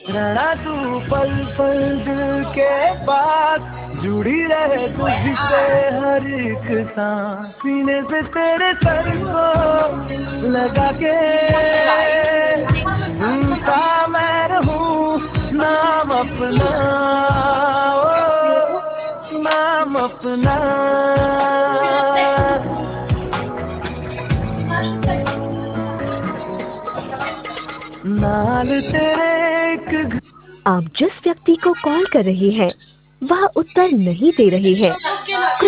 रहना तू पल पल दिल के पास, जुड़ी रहे तुझसे हर एक सांस, सीने से तेरे सर को लगा के सुनता मैं रहूं नाम अपना, ओ, नाम अपना। नाल तेरे एक। आप जिस व्यक्ति को कॉल कर रहे हैं वह उत्तर नहीं दे रहे हैं।